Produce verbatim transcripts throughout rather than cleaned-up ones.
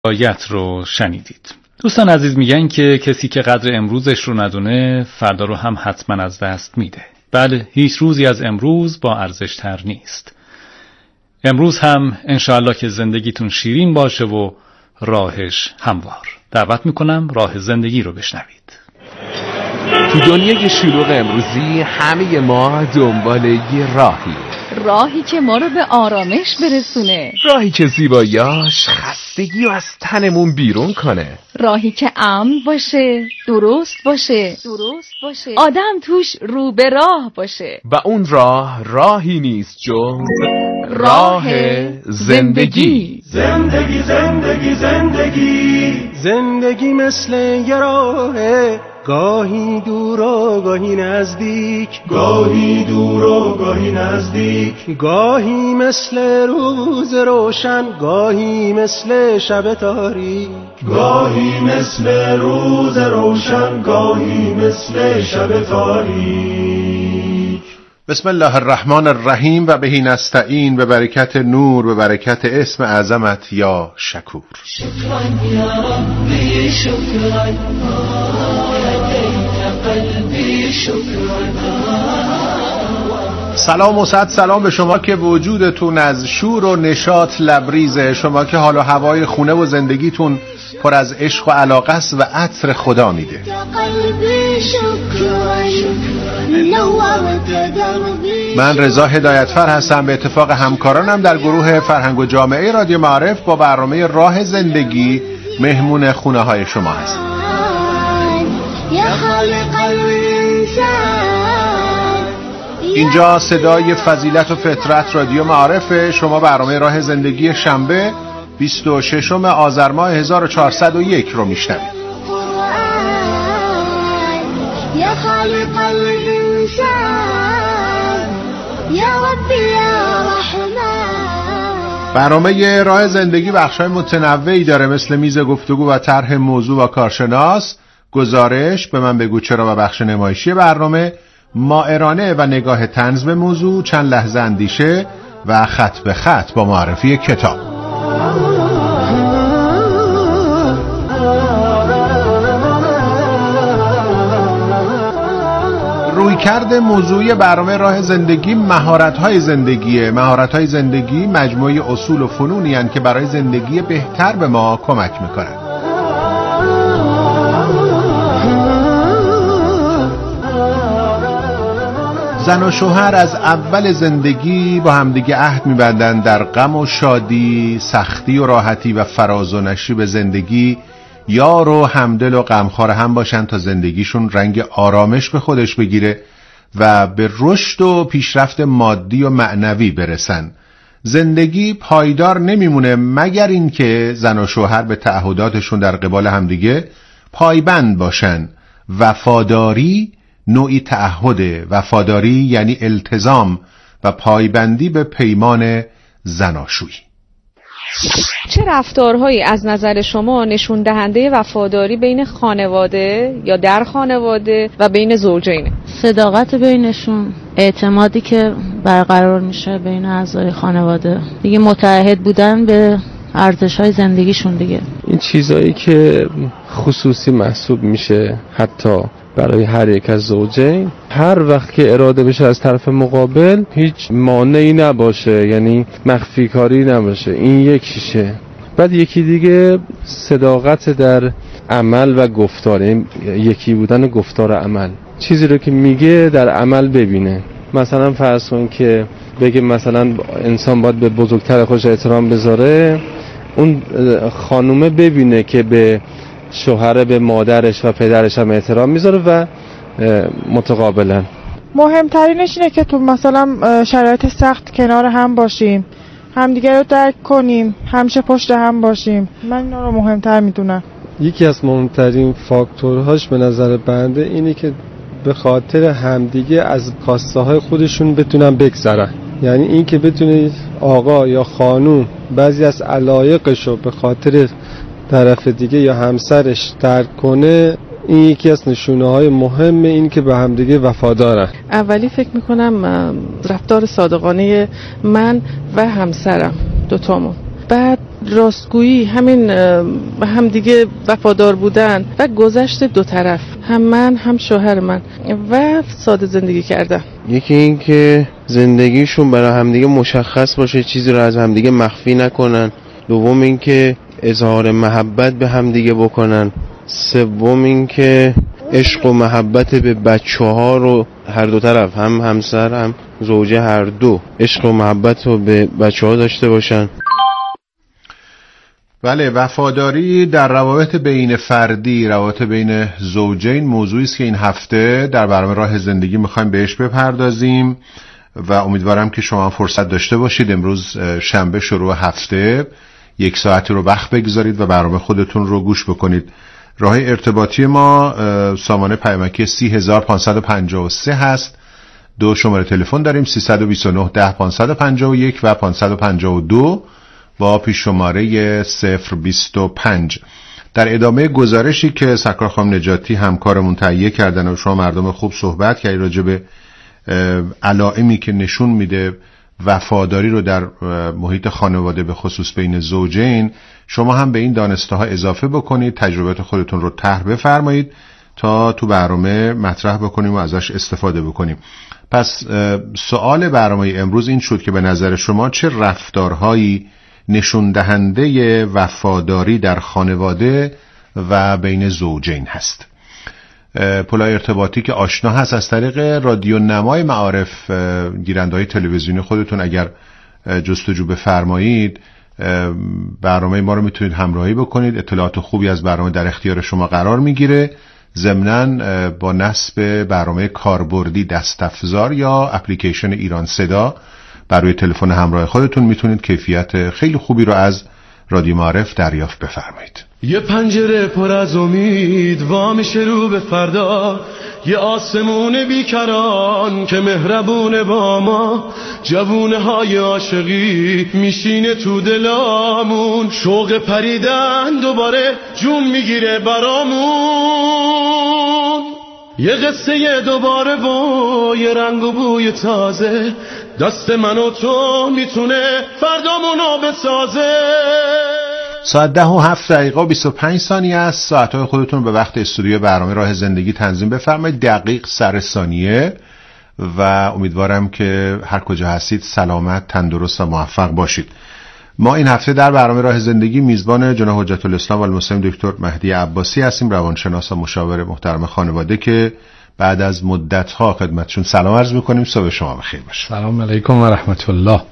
آیت رو شنیدید. دوستان عزیز میگن که کسی که قدر امروزش رو ندونه فردا رو هم حتما از دست میده. بله، هیچ روزی از امروز با ارزش تر نیست. امروز هم انشاءالله که زندگیتون شیرین باشه و راهش هموار. دعوت میکنم راه زندگی رو بشنوید. تو دنیای شلوغ امروزی همه ما دنبال یه راهی، راهی که ما رو به آرامش برسونه، راهی که زیباییاش خستگی رو از تنمون بیرون کنه، راهی که امن باشه، درست باشه، درست باشه، آدم توش رو به راه باشه. و اون راه راهی نیست جز راه زندگی. زندگی زندگی زندگی زندگی مثل یه راهه، گاهی دور و گاهی نزدیک، گاهی دور و گاهی نزدیک، گاهی مثل روز روشن، گاهی مثل شب تاریک، گاهی مثل روز روشن، گاهی مثل شب تاریک. بسم الله الرحمن الرحیم و بهی نستعین، به برکت نور، به برکت اسم اعظمت یا شکور. شکران یا ربی شکران، هدیت قلبی شکران. سلام و صد سلام به شما که وجودتون از شور و نشاط لبریزه، شما که حال و هوای خونه و زندگیتون پر از عشق و علاقه است و عطر خدا میده. من رضا هدایتفر هستم، به اتفاق همکارانم در گروه فرهنگ و جامعه رادیو معارف با برنامه راه زندگی مهمون خونه های شما هستم. اینجا صدای فضیلت و فطرت رادیو معارف. شما برنامه راه زندگی شنبه بیست و ششم آذر ماه هزار و چهارصد و یک رو میشنوید. یا خالق الانسان یا ربی یا رحمن. برنامه راه زندگی بخشای متنوعی داره، مثل میز گفتگو و طرح موضوع و کارشناس، گزارش به من بگو چرا و بخش نمایشی برنامه، مائرانه و نگاه طنز به موضوع، چند لحظه اندیشه و خط به خط با معرفی کتاب. رویکرد موضوعی برنامه راه زندگی مهارت‌های زندگیه. مهارت‌های زندگی مجموعه اصول و فنونی هستند که برای زندگی بهتر به ما کمک می‌کنند. زن و شوهر از اول زندگی با همدیگه عهد می‌بندند در غم و شادی، سختی و راحتی و فراز و نشیب زندگی یار و همدل و غمخوار هم باشن تا زندگیشون رنگ آرامش به خودش بگیره و به رشد و پیشرفت مادی و معنوی برسن. زندگی پایدار نمیمونه مگر اینکه زن و شوهر به تعهداتشون در قبال همدیگه پایبند باشن. وفاداری نوعی تعهده. وفاداری یعنی التزام و پایبندی به پیمان زناشویی. چه رفتارهایی از نظر شما نشون دهنده وفاداری بین خانواده یا در خانواده و بین زوجینه؟ صداقت بینشون، اعتمادی که برقرار میشه بین اعضای خانواده، دیگه متعهد بودن به ارزش‌های زندگیشون دیگه. این چیزایی که خصوصی محسوب میشه حتی برای هر یک از زوجین، هر وقت که اراده بشه از طرف مقابل هیچ مانعی نباشه، یعنی مخفی کاری نباشه. این یکیشه. بعد یکی دیگه صداقت در عمل و گفتار، یکی بودن گفتار عمل، چیزی رو که میگه در عمل ببینه. مثلا فرض کن که بگه مثلا انسان باید به بزرگتر خودش احترام بذاره، اون خانومه ببینه که به شوهر، به مادرش و پدرش هم احترام میذاره و متقابلا. مهمترینش اینه که تو مثلا شرایط سخت کنار هم باشیم، همدیگه رو درک کنیم، همیشه پشت هم باشیم. من اینا رو مهمتر میدونم. یکی از مهمترین فاکتورهاش به نظر بنده اینه که به خاطر همدیگه از خواسته های خودشون بتونن بگذرن. یعنی این که بتونه آقا یا خانوم بعضی از علایقش رو به خاطر طرف دیگه یا همسرش ترک کنه، این یکی از نشونه های مهم این که به همدیگه وفادارن. اولی فکر میکنم رفتار صادقانه من و همسرم دوتامون، بعد راستگویی، همین همدیگه وفادار بودن و گذشت دو طرف، هم من هم شوهر من، و ساده زندگی کردن. یکی این که زندگیشون برای همدیگه مشخص باشه، چیزی رو از همدیگه مخفی نکنن. دوم این که اظهار محبت به همدیگه بکنن. سوم این که عشق و محبت به بچه ها رو هر دو طرف، هم همسر هم زوجه، هر دو عشق و محبت رو به بچه ها داشته باشن. بله، وفاداری در روابط بین فردی، روابط بین زوجین موضوعی است که این هفته در برنامه راه زندگی میخوایم بهش بپردازیم و امیدوارم که شما فرصت داشته باشید امروز شنبه شروع هفته یک ساعتی رو وقت بگذارید و برنامه خودتون رو گوش بکنید. راه ارتباطی ما سامانه پیامکی سی هزار پانصد و پنجاه و سه هست. دو شماره تلفن داریم، سیصد و بیست و نه ده پانصد و پنجاه و یک و پانصد و پنجاه و دو با پیش شماره صفر بیست و پنج. در ادامه گزارشی که سرکار خانم نجاتی همکارمون تهیه کردن و شما مردم خوب صحبت کردید راجع به علائمی که نشون میده وفاداری رو در محیط خانواده به خصوص بین زوجین، شما هم به این دانسته ها اضافه بکنید، تجربیات خودتون رو طرح بفرمایید تا تو برنامه مطرح بکنیم و ازش استفاده بکنیم. پس سوال برنامه امروز این شد که به نظر شما چه رفتارهایی نشون دهنده وفاداری در خانواده و بین زوجین هست؟ پلای ارتباطی که آشنا هست از طریق رادیو نمای معارف، گیرنده‌های تلویزیونی خودتون اگر جستجو بفرمایید برنامه ما رو میتونید همراهی بکنید. اطلاعات خوبی از برنامه در اختیار شما قرار میگیره. ضمناً با نصب برنامه کاربردی دستافزار یا اپلیکیشن ایران صدا بر روی تلفن همراه خودتون میتونید کیفیت خیلی خوبی رو از رادیو معارف دریافت بفرمایید. یه پنجره پر از امید وا میشه رو به فردا، یه آسمون بیکران که مهربونه با ما، جوونه های عاشقی میشینه تو دلامون، شوق پریدن دوباره جون میگیره برامون، یه قصه دوباره با یه رنگ و بوی تازه، دست من و تو میتونه فردامونو بسازه. ساعت ده و هفت دقیقه و بیست و پنج ثانیه است. ساعتهای خودتون به وقت استودیو برنامه راه زندگی تنظیم بفرمایید، دقیق سر ثانیه، و امیدوارم که هر کجا هستید سلامت، تندرست و موفق باشید. ما این هفته در برنامه راه زندگی میزبان جناب حجت الاسلام و المسلمین دکتر مهدی عباسی هستیم، روانشناس و مشاور محترم خانواده که بعد از مدت‌ها خدمتشون سلام عرض می‌کنیم. صبح شما بخیر باشه. سلام علیکم و رحمت الله.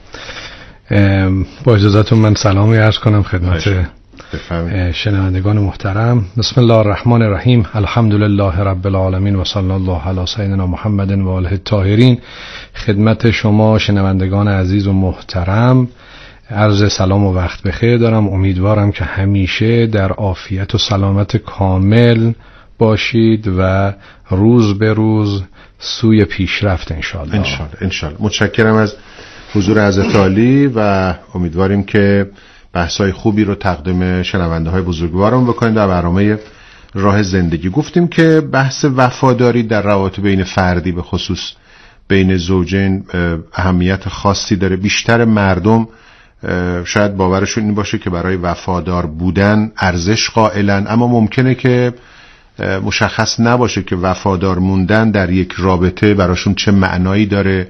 با اجازهتون من سلامی عرض کنم خدمت شنوندگان محترم. بسم الله الرحمن الرحیم. الحمدلله رب العالمین و صلی الله علی سیدنا محمد و آله الطاهرین. خدمت شما شنوندگان عزیز و محترم عرض سلام و وقت بخیر دارم. امیدوارم که همیشه در عافیت و سلامت کامل باشید و روز به روز سوی پیشرفت انشاءالله. انشاءالله انشاءالله. متشکرم از حضور حضرت عالی و امیدواریم که بحث‌های خوبی رو تقدیم شنونده های بزرگوارم بکنیم. در برنامه راه زندگی گفتیم که بحث وفاداری در روابط بین فردی به خصوص بین زوجین اهمیت خاصی داره. بیشتر مردم شاید باورشون این باشه که برای وفادار بودن ارزش قائلن، اما ممکنه که مشخص نباشه که وفادار موندن در یک رابطه براشون چه معنایی داره.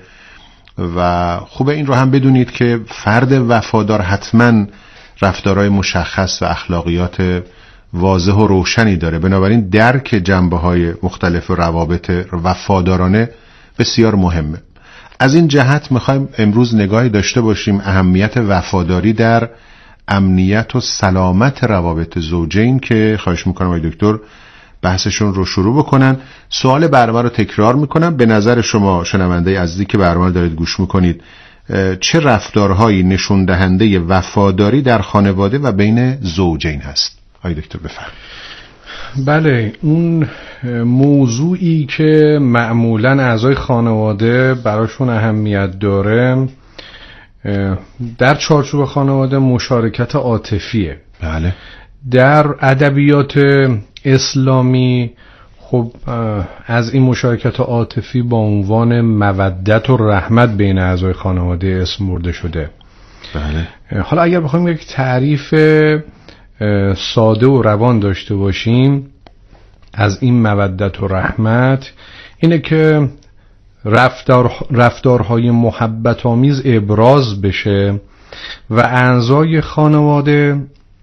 و خوبه این رو هم بدونید که فرد وفادار حتما رفتارهای مشخص و اخلاقیات واضح و روشنی داره. بنابراین درک جنبه‌های مختلف روابط وفادارانه بسیار مهمه. از این جهت میخوایم امروز نگاهی داشته باشیم اهمیت وفاداری در امنیت و سلامت روابط زوجین که خواهش میکنم آقای دکتر بحثشون رو شروع بکنن. سوال برنامه رو تکرار میکنم. به نظر شما شنونده عزیزی که برنامه دارید گوش میکنید چه رفتارهایی نشون دهنده وفاداری در خانواده و بین زوجین هست؟ آقای دکتر بفرمایید. بله، اون موضوعی که معمولاً اعضای خانواده براشون اهمیت داره در چارچوب خانواده مشارکت عاطفیه. بله. در ادبیات اسلامی خب از این مشارکت عاطفی با عنوان مودت و رحمت بین اعضای خانواده اسم برده شده. بله. حالا اگر بخوایم یک تعریف ساده و روان داشته باشیم از این مودت و رحمت، اینه که رفتار رفتارهای محبت آمیز ابراز بشه و اعضای خانواده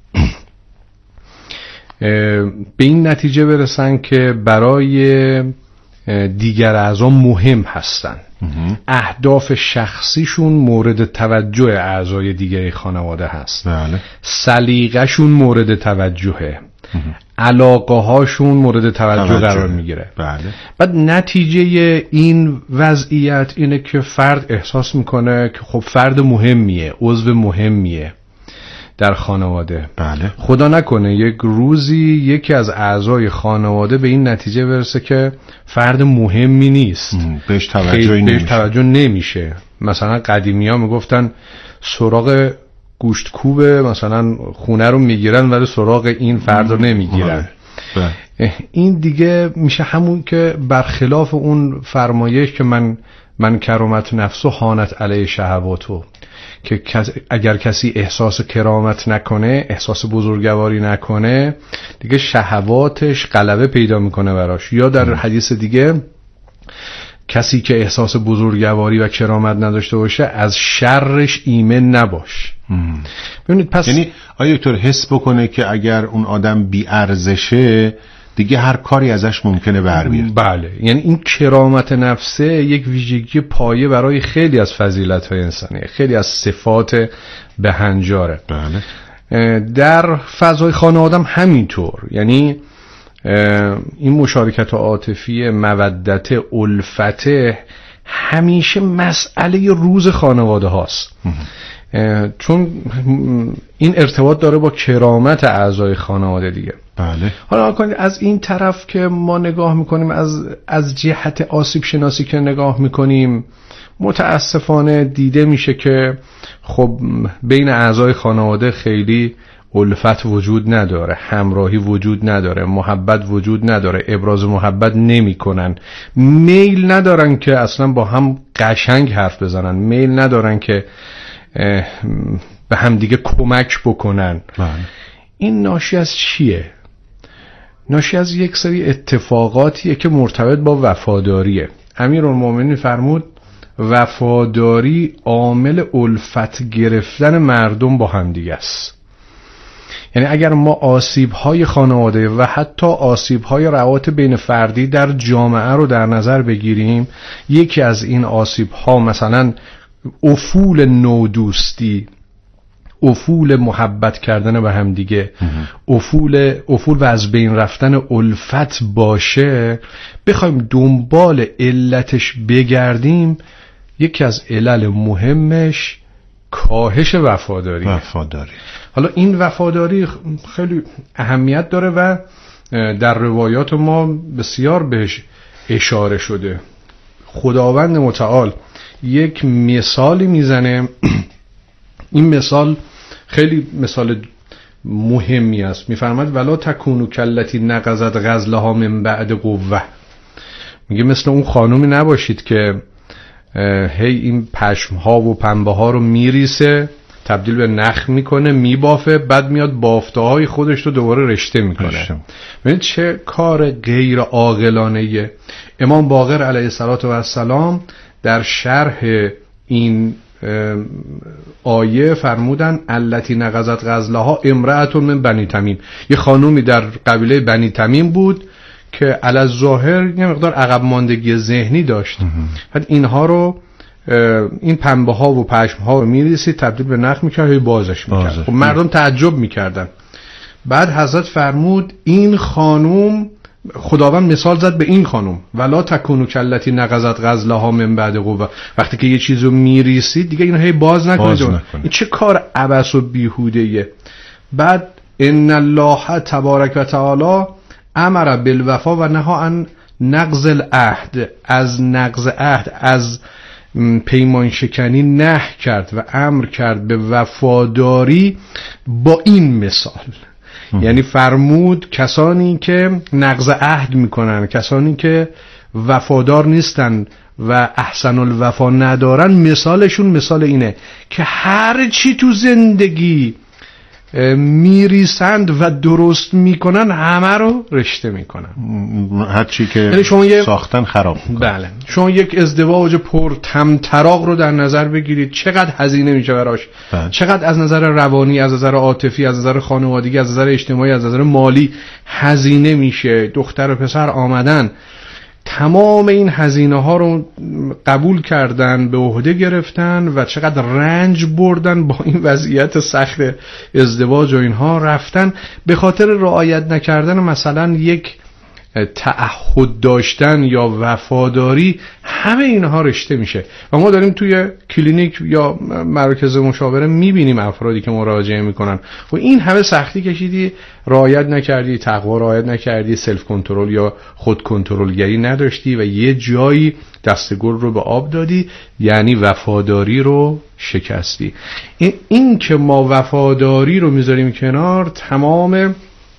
به این نتیجه برسن که برای دیگر اعضا مهم هستن، اهداف شخصیشون مورد توجه اعضای دیگر خانواده هست، بله. سلیقه‌شون مورد توجهه، علاقه هاشون مورد توجه, توجه قرار میگیره. بله. بعد نتیجه این وضعیت اینه که فرد احساس میکنه که خب فرد مهمیه، عضو مهمیه در خانواده. بله. خدا نکنه یک روزی یکی از اعضای خانواده به این نتیجه برسه که فرد مهمی نیست، بهش توجه نمیشه. بهش توجه نمیشه. مثلا قدیمی ها میگفتن سراغ گوشت کوبه، مثلا خونه رو میگیرن ولی سراغ این فرد رو نمیگیرن. بله. این دیگه میشه همون که برخلاف اون فرمایش که من من کرامت نفس و هانت علیه شهواتو، که اگر کسی احساس کرامت نکنه، احساس بزرگواری نکنه، دیگه شهواتش غلبه پیدا میکنه براش. یا در حدیث دیگه کسی که احساس بزرگواری و کرامت نداشته باشه از شرش ایمن نباش. ببینید پس یعنی آیا دکتر حس بکنه که اگر اون آدم بی ارزشه دیگه هر کاری ازش ممکنه بر بیاد؟ بله، یعنی این کرامت نفسه یک ویژگی پایه برای خیلی از فضیلت‌های انسانیه، خیلی از صفات بهنجاره. بله. در فضای خانواده هم همینطور، یعنی این مشارکت عاطفی، مودت، الفت همیشه مسئله روز خانواده هاست، چون این ارتباط داره با کرامت اعضای خانواده دیگه. بله. حالا کنید از این طرف که ما نگاه میکنیم، از از جهت آسیب شناسی که نگاه میکنیم، متاسفانه دیده میشه که خب بین اعضای خانواده خیلی الفت وجود نداره، همراهی وجود نداره، محبت وجود نداره، ابراز محبت نمیکنن، میل ندارن که اصلا با هم قشنگ حرف بزنن، میل ندارن که به هم دیگه کمک بکنن. بله. این ناشی از چیه؟ ناشی از یک سری اتفاقاتیه که مرتبط با وفاداریه. امیرالمومنین فرمود وفاداری عامل الفت گرفتن مردم با هم دیگه است. یعنی اگر ما آسیب‌های خانواده و حتی آسیب‌های روابط بین فردی در جامعه رو در نظر بگیریم، یکی از این آسیب‌ها مثلا افول نودوستی، افول محبت کردن به هم دیگه، افول افول و از بین رفتن الفت باشه، بخوایم دنبال علتش بگردیم، یکی از علل مهمش کاهش وفاداری. وفاداری. حالا این وفاداری خیلی اهمیت داره و در روایات ما بسیار بهش اشاره شده. خداوند متعال یک مثالی میزنه، این مثال خیلی مثال مهمی است. میفرماد ولا تکونو کلتی نقضت غزلها من بعد قوه. میگه مثل اون خانومی نباشید که هی این پشم ها و پنبه ها رو میریسه، تبدیل به نخ میکنه، میبافه، بعد میاد بافته های خودش رو دوباره رشته میکنه. ببینید چه کار غیر عاقلانه. امام باقر علیه السلام در شرح این آیه فرمودن التی نقضت غزلها امرأة من بنی تمیم. یه خانومی در قبیله بنی تمیم بود که علی الظاهر یه مقدار عقب ماندگی ذهنی داشت. بعد اینها رو این پنبه ها و پشم ها رو میریسید، تبدیل به نخ میکرد، هی بازش میکرد. خب مردم تعجب میکردن. بعد حضرت فرمود این خانوم، خداوند مثال زد به این خانوم ولا تکونو کلتی نقضت غزلها من بعد قوه. وقتی که یه چیزو میریسید دیگه اینو هی باز نکنید. این چه کار عبث و بیهوده‌ایه. بعد ان الله تبارک و تعالی امر بالوفا و نهی عن نقض العهد، از نقض عهد، از پیمان شکنی نهی کرد و امر کرد به وفاداری با این مثال. یعنی فرمود کسانی که نقض عهد میکنن، کسانی که وفادار نیستن و احسن الوفا ندارن، مثالشون مثال اینه که هر چی تو زندگی میریسند و درست میکنن همه رو رشته میکنن، هر چی که یعنی شما یه... ساختن خراب میکنن. بله، شما یک ازدواج پر طمطراق رو در نظر بگیرید، چقدر هزینه میشه براش، بله. چقدر از نظر روانی، از نظر عاطفی، از نظر خانوادگی، از نظر اجتماعی، از نظر مالی هزینه میشه. دختر و پسر آمدن تمام این هزینه ها رو قبول کردن، به عهده گرفتن و چقدر رنج بردن با این وضعیت سخت ازدواج و اینها، رفتن به خاطر رعایت نکردن مثلا یک تعهد داشتن یا وفاداری، همه اینها رشته میشه. و ما داریم توی کلینیک یا مراکز مشاوره میبینیم افرادی که مراجعه میکنن و این همه سختی کشیدی، رعایت نکردی، تقوا رعایت نکردی، سلف کنترل یا خود کنترلگری نداشتی و یه جایی دست گل رو به آب دادی، یعنی وفاداری رو شکستی. این, این که ما وفاداری رو میذاریم کنار، تمام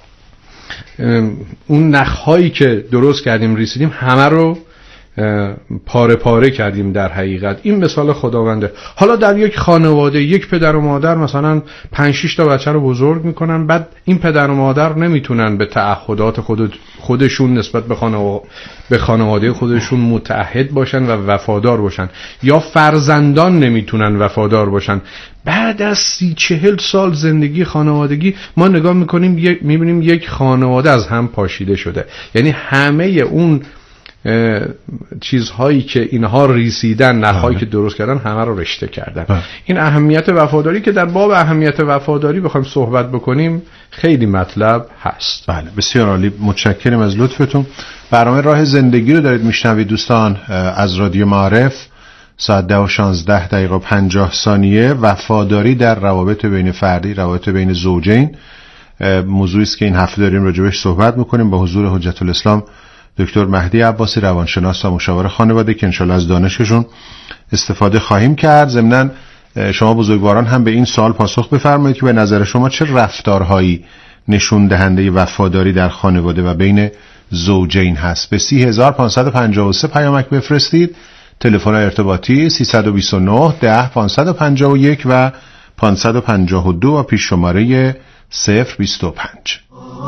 اون نخهایی که درست کردیم ریسیدیم همه رو پاره پاره کردیم در حقیقت. این مثال خداونده. حالا در یک خانواده یک پدر و مادر مثلا پنج شش تا بچه رو بزرگ میکنن، بعد این پدر و مادر نمیتونن به تعهدات خود خودشون نسبت به خانواده به خانواده خودشون متعهد باشن و وفادار باشن، یا فرزندان نمیتونن وفادار باشن. بعد از سی چهل سال زندگی خانوادگی ما نگاه میکنیم میبینیم یک خانواده از هم پاشیده شده، یعنی همه اون چیزهایی که اینها ریسیدن، نهایی که درست کردن، همه رو رشته کردن. بله. این اهمیت وفاداری که در باب اهمیت وفاداری بخوایم صحبت بکنیم خیلی مطلب هست. بله، بسیار عالی، متشکرم از لطفتون. برنامه راه زندگی رو دارید میشنوید دوستان از رادیو معارف، ساعت ده و شانزده دقیقه و پنجاه ثانیه. وفاداری در روابط بین فردی، روابط بین زوجین، موضوعی است که این هفته داریم راجبش صحبت میکنیم با حضور حجت الاسلام دکتر مهدی عباسی، روانشناس و مشاور خانواده، که انشالله از دانششون استفاده خواهیم کرد. ضمناً شما بزرگواران هم به این سوال پاسخ بفرمایید که به نظر شما چه رفتارهایی نشون دهنده وفاداری در خانواده و بین زوجین هست؟ به سی هزار پانصد و پنجاه و سه پیامک بفرستید. تلفن ارتباطی سیصد و بیست و نه ده پانصد و پنجاه و یک و پانصد و پنجاه و دو و پیش شماره صفر بیست و پنج.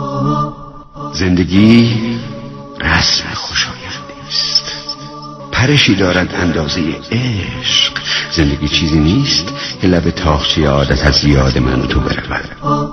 زندگی رسم خوشایندی است، پرشی دارد اندازه عشق. زندگی چیزی نیست که لب تاخچه عادت از یاد من و تو برود.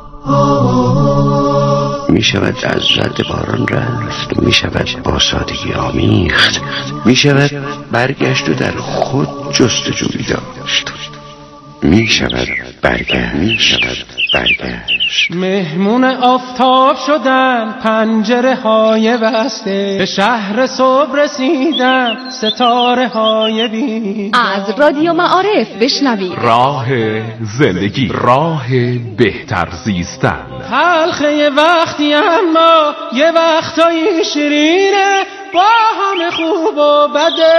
می شود از رد باران رفت، می شود با سادگی آمیخت، می شود برگشت و در خود جستجوی داشت، می شود برگشت، می شود برگشت. مهمون آفتاب شدن پنجره های بسته، به شهر صبح رسیدن ستاره های بی. از رادیو معارف بشنوید راه زندگی، راه بهتر زیستن. تلخه یه وقتی اما یه وقتایی شیرینه، با همه خوب و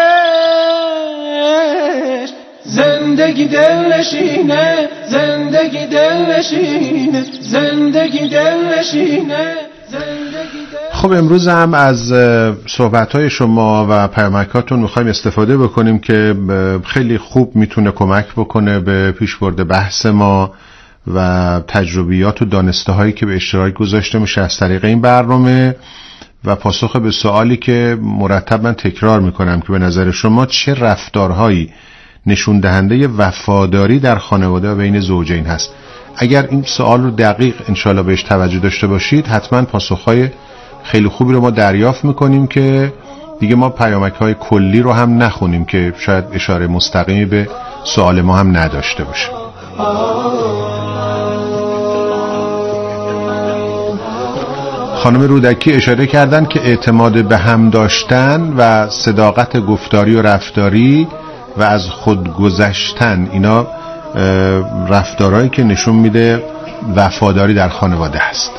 بدش. زندگی دلنشینه، زندگی دلنشینه، زندگی دلنشینه. خب امروز هم از صحبت‌های شما و پیامکاتون می‌خوایم استفاده بکنیم که خیلی خوب میتونه کمک بکنه به پیشبرد بحث ما و تجربیات و دانسته‌هایی که به اشتراک گذاشته میشه از طریق این برنامه، و پاسخ به سوالی که مرتب من تکرار میکنم که به نظر شما چه رفتارهایی نشون دهنده وفاداری در خانواده و بین زوجین هست. اگر این سوال رو دقیق انشالله بهش توجه داشته باشید، حتما پاسخهای خیلی خوبی رو ما دریافت میکنیم که دیگه ما پیامک‌های کلی رو هم نخونیم که شاید اشاره مستقیمی به سوال ما هم نداشته باشه. خانم رودکی اشاره کردن که اعتماد به هم داشتن و صداقت گفتاری و رفتاری و از خود گذشتن، اینا رفتارهایی که نشون میده وفاداری در خانواده است.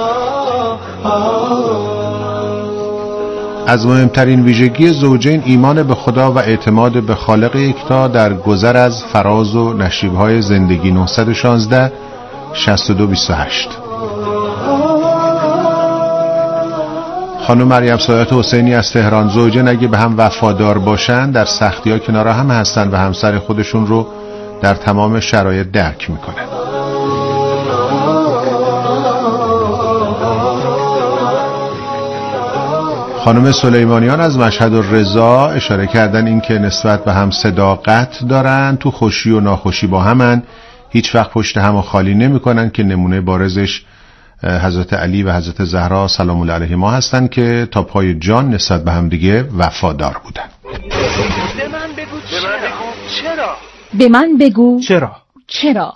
از مهمترین ویژگی زوجین ایمان به خدا و اعتماد به خالق یکتا در گذر از فراز و نشیب‌های زندگی. نهصد و شانزده شصت و دو بیست و هشت. خانم مریم سایات حسینی از تهران، زوجین اگه به هم وفادار باشن در سختی‌ها کنار هم هستن و همسر خودشون رو در تمام شرایط درک میکنن. خانم سلیمانیان از مشهد الرضا اشاره کردن این که نسبت به هم صداقت دارن، تو خوشی و ناخوشی با همن، هیچ وقت پشت همو خالی نمی کنن که نمونه بارزش حضرت علی و حضرت زهرا سلام الله علیهما هستن که تا پای جان نسبت به هم دیگه وفادار بودن. به من بگو چرا؟ به من بگو چرا؟ چرا؟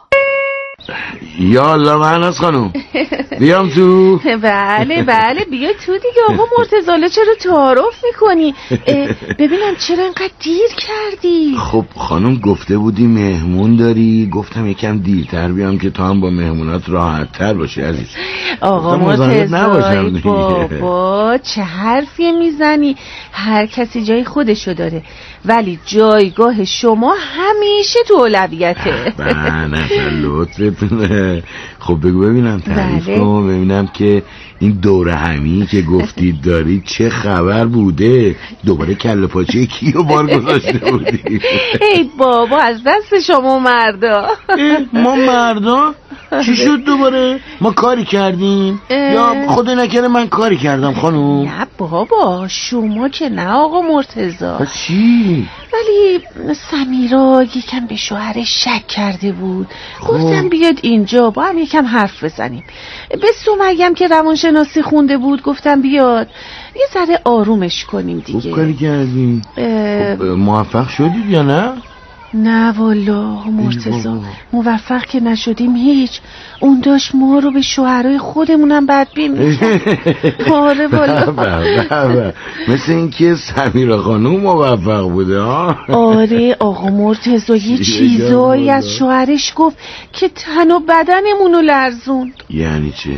یا الله مهناز خانم بیام تو. بله بله بیا تو دیگه. آقا مرتضی چرا تعارف میکنی؟ ببینم چرا اینقدر دیر کردی؟ خب خانم گفته بودی مهمون داری، گفتم یکم دیرتر بیام که تو هم با مهمونات راحت تر باشی عزیز. آقا مرتضی بابا چه حرفی میزنی؟ هر کسی جای خودشو داره ولی جایگاه شما همیشه تو اولویته. نه لطفتونه. خب بگو ببینم تعریف کن ببینم که این دوره همی که گفتید داری چه خبر بوده؟ دوباره کله پاچه کیو بار گذاشته بودی؟ ای بابا از دست شما مردا. ما مردا؟ چی شد دوباره؟ ما کاری کردیم؟ یا خدا نکنه من کاری کردم خانوم؟ نه بابا شما که نه آقا مرتضی. چی؟ ولی سمیرا یکم به شوهرش شک کرده بود. گفتم بیاد اینجا با هم یکم حرف بزنیم. به سمیه که روانشناسی خونده بود گفتم بیاد یه ذره آرومش کنیم دیگه. خوب کاری کردیم. خب موفق شدید یا نه؟ نه والا مرتضی موفق که نشدیم هیچ. اون داشت ما رو به شوهرای خودمونم بدبین می‌کرد. آره والا مثل این که سمیرا خانوم موفق بوده ها. آره آقا مرتضی یه چیزایی از شوهرش گفت که تن و بدنمونو لرزون. یعنی چه؟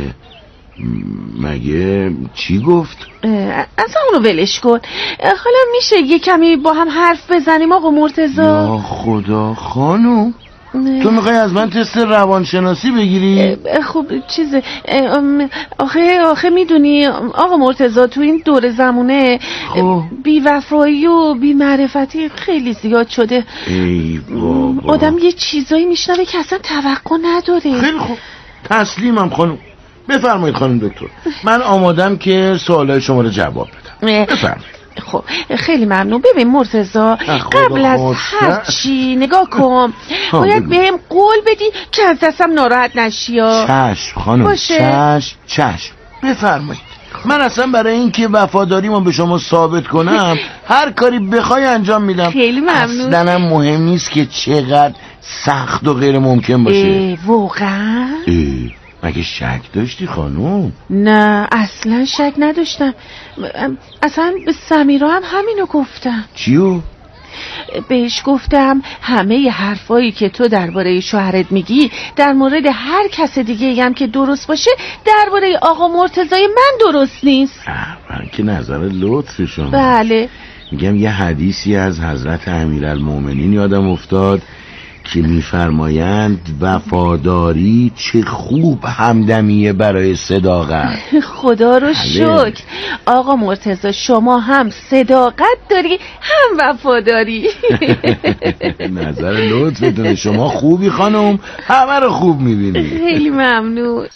مگه چی گفت؟ اصلا اونو ولش کن. حالا میشه یه کمی با هم حرف بزنیم آقا مرتضی؟ یا خدا خانوم تو میخوای از من تست روانشناسی بگیری؟ خب چیزه آخه آخه میدونی آقا مرتضی تو این دور زمونه بی وفایی و بی معرفتی خیلی زیاد شده. ای بابا آدم یه چیزایی میشنوه که اصلا توقع نداره. خیلی خوب تسلیمم خانوم. بفرمایید خانم دکتر من آمادم که سوالای شما رو جواب بدم. بفرمایید. خب خیلی ممنون. ببین مرتضی قبل از هر چی نگاه کن باید بهم قول بدی که از دستم ناراحت نشی. چشم خانم چشم چشم بفرمایید. من اصلا برای این که وفاداریمو به شما ثابت کنم هر کاری بخوای انجام میدم. خیلی ممنون. اصلا مهم نیست که چقدر سخت و غیر ممکن باشه. ای واقعا؟ ای مگه شک داشتی خانوم؟ نه اصلا شک نداشتم. اصلا به سمیرا هم همینو گفتم. چیو؟ بهش گفتم همه ی حرفایی که تو درباره شوهرت میگی در مورد هر کس دیگه هم که درست باشه درباره آقا مرتضی من درست نیست. من که نظر لطف شما. بله میگم یه حدیثی از حضرت امیرالمومنین یادم افتاد که میفرمایند وفاداری چه خوب همدمیه برای صداقت. خدا رو شکر آقا مرتضی شما هم صداقت داری هم وفاداری. نظر لطفتونه. شما خوبی خانم همه رو خوب میبینی. خیلی ممنون.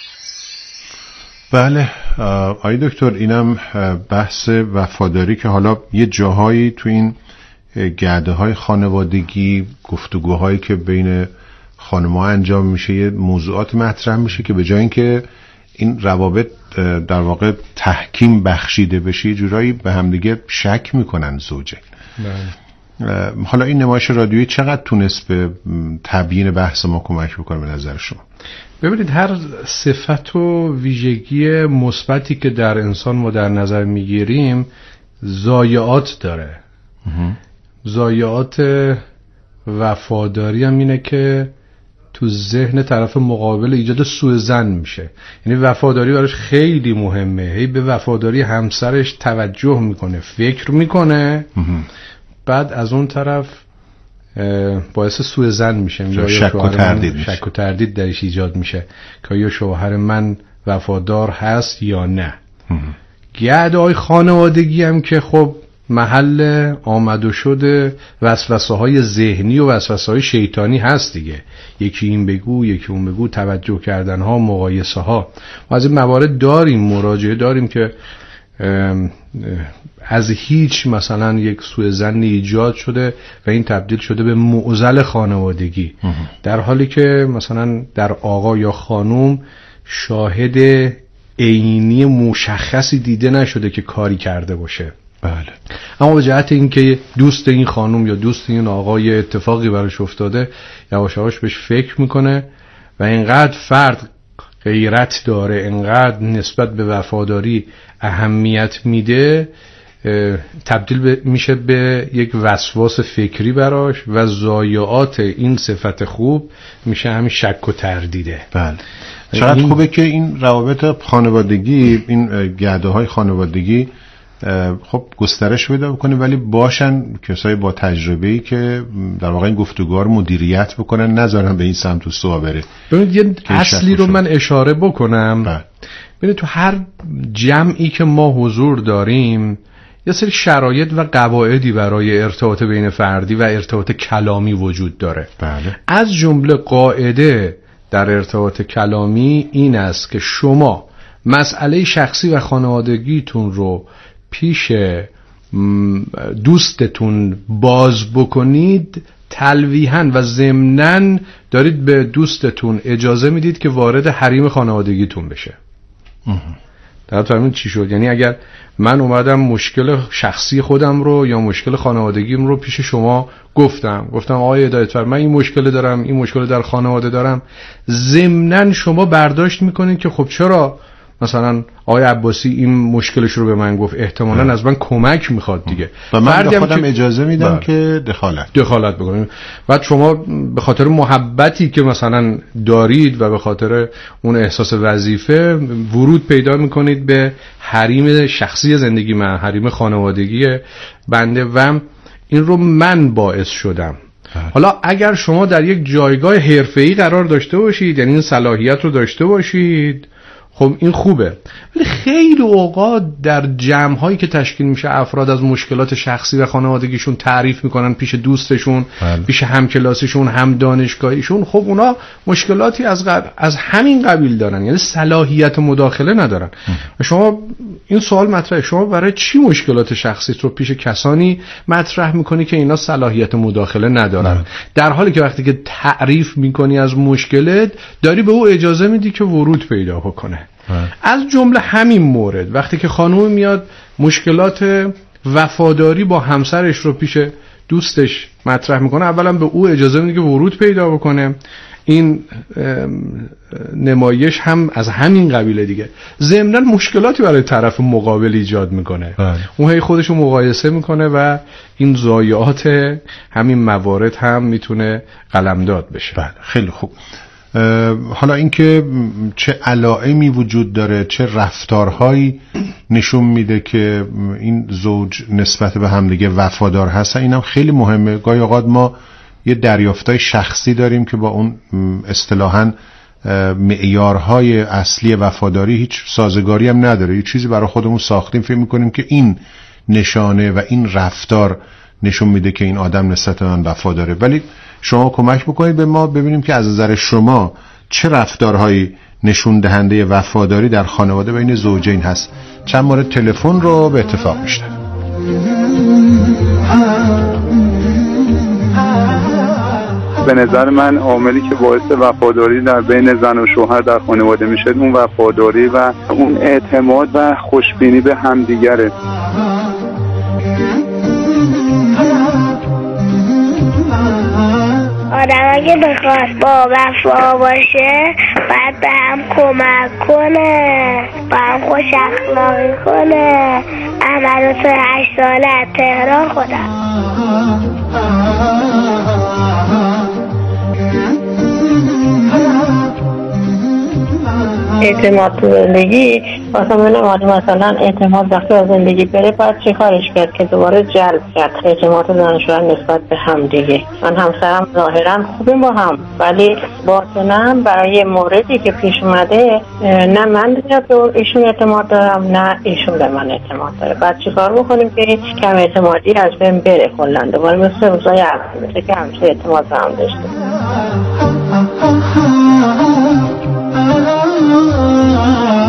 بله آی دکتر اینم بحث وفاداری که حالا یه جاهایی تو این گرده های خانوادگی گفتگوهایی که بین خانم‌ها انجام میشه یه موضوعات مطرح میشه که به جای اینکه این روابط در واقع تحکیم بخشیده بشه جورایی به همدیگه شک میکنن زوجین. حالا این نمایش رادیویی چقدر تونست به تبیین بحث ما کمک بکنه به نظر شما؟ ببینید هر صفت و ویژگی مثبتی که در انسان ما در نظر میگیریم ضایعات داره. ضایعات وفاداری هم اینه که تو ذهن طرف مقابل ایجاد سوء ظن میشه. یعنی وفاداری براش خیلی مهمه، هی به وفاداری همسرش توجه میکنه، فکر میکنه، بعد از اون طرف باعث سوء ظن میشه، شک و تردید میشه. شک و تردید درش ایجاد میشه که یا شوهر من وفادار هست یا نه. گردهای خانوادگی هم که خب محل آمد و شد وسوسه های ذهنی و وسوسه های شیطانی هست دیگه. یکی این بگو یکی اون بگو، توجه کردن ها، مقایسه ها. ما از این موارد داریم، مراجعه داریم که از هیچ مثلا یک سوء ظنی ایجاد شده و این تبدیل شده به معضل خانوادگی، در حالی که مثلا در آقا یا خانم شاهد عینی مشخصی دیده نشده که کاری کرده باشه. بله. اما به جهت اینکه دوست این خانم یا دوست این آقا یه اتفاقی براش افتاده، یواش یواش بهش فکر میکنه و اینقدر فرد غیرت داره، اینقدر نسبت به وفاداری اهمیت میده، تبدیل میشه به یک وسواس فکری براش و ضایعات این صفت خوب میشه همین شک و تردیده. بله. چقدر این... خوبه که این روابط خانوادگی، این گرده های خانوادگی خب گسترش پیدا بکنه، ولی باشن کسایی با تجربه‌ای که در واقع این گفتگوها رو مدیریت بکنن، نذارن به این سمت و سو بره. ببینید یه اصلی رو من اشاره بکنم. ببینید تو هر جمعی که ما حضور داریم یه سری شرایط و قواعدی برای ارتباط بین فردی و ارتباط کلامی وجود داره. بله. از جمله قاعده در ارتباط کلامی این است که شما مسئله شخصی و خانوادگیتون رو پیش دوستتون باز بکنید، تلویحاً و ضمناً دارید به دوستتون اجازه میدید که وارد حریم خانوادگیتون بشه. در فهمید چی شد؟ یعنی اگر من اومدم مشکل شخصی خودم رو یا مشکل خانوادگیم رو پیش شما گفتم گفتم آقای هدایتفر من این مشکل دارم، این مشکل در خانواده دارم، ضمناً شما برداشت میکنید که خب چرا مثلا آقای عباسی این مشکلش رو به من گفت، احتمالاً از من کمک میخواد دیگه و من به خودم اجازه میدم که دخالت دخالت بکنم. بعد شما به خاطر محبتی که مثلا دارید و به خاطر اون احساس وظیفه ورود پیدا میکنید به حریم شخصی زندگی من، حریم خانوادگی بنده و این رو من باعث شدم. حالا اگر شما در یک جایگاه حرفه‌ای قرار داشته باشید، یعنی این صلاحیت رو داشته باشید، خب این خوبه. ولی خیلی اوقات در جمع‌هایی که تشکیل میشه افراد از مشکلات شخصی و خانوادگیشون تعریف میکنن پیش دوستشون، بله. پیش همکلاسیشون، هم دانشگاهیشون، خب اونا مشکلاتی از قبل از همین قبیل دارن، یعنی صلاحیت مداخله ندارن. و شما این سوال مطرحه، شما برای چی مشکلات شخصیت رو پیش کسانی مطرح میکنی که اینا صلاحیت مداخله ندارن؟ بله. در حالی که وقتی که تعریف میکنی از مشکلت داری به او اجازه میدی که ورود پیدا بکنه. از جمله همین مورد وقتی که خانوم میاد مشکلات وفاداری با همسرش رو پیش دوستش مطرح میکنه، اولا به او اجازه میده که ورود پیدا بکنه، این نمایش هم از همین قبیله دیگه، ضمناً مشکلاتی برای طرف مقابل ایجاد میکنه. بله. اون هی خودش رو مقایسه میکنه و این ضایعات همین موارد هم میتونه قلمداد بشه. بله. خیلی خوب. حالا اینکه چه علائمی وجود داره، چه رفتارهایی نشون میده که این زوج نسبت به همدیگه وفادار هستن، اینم خیلی مهمه. گاهی اوقات ما یه دریافتای شخصی داریم که با اون اصطلاحاً معیارهای اصلی وفاداری هیچ سازگاری هم نداره، یه چیزی برای خودمون ساختیم، فکر میکنیم که این نشانه و این رفتار نشون میده که این آدم نسبت به من وفاداره. ولی شما کمک بکنید به ما ببینیم که از نظر شما چه رفتارهایی نشون دهنده وفاداری در خانواده بین زوجین هست. چند مورد تلفن رو به اتفاق میشنویم. به نظر من عاملی که باعث وفاداری در بین زن و شوهر در خانواده میشه اون وفاداری و اون اعتماد و خوشبینی به همدیگره. آدم اگه بخواد با وفا باشه باید به هم کمک کنه، با هم خوش اخلاقی کنه. احمد تو هشت ساله از تهران خودم. اعتماد تو زندگی واسه من مثلا اعتماد وقتی از زندگی بره باید چه کارش کرد که دوباره جلب کرد اعتماد زن و شوهر نسبت به هم دیگه. من همسرم ظاهرا خوبیم با هم ولی باطناً برای موردی که پیش اومده نه من به ایشون اعتماد دارم نه ایشون به من اعتماد داره. بعد چی کار بکنیم که کم اعتمادی از بین بره کلا دوباره مثل روزای اول مثل که همیشه اعتماد به هم داشته.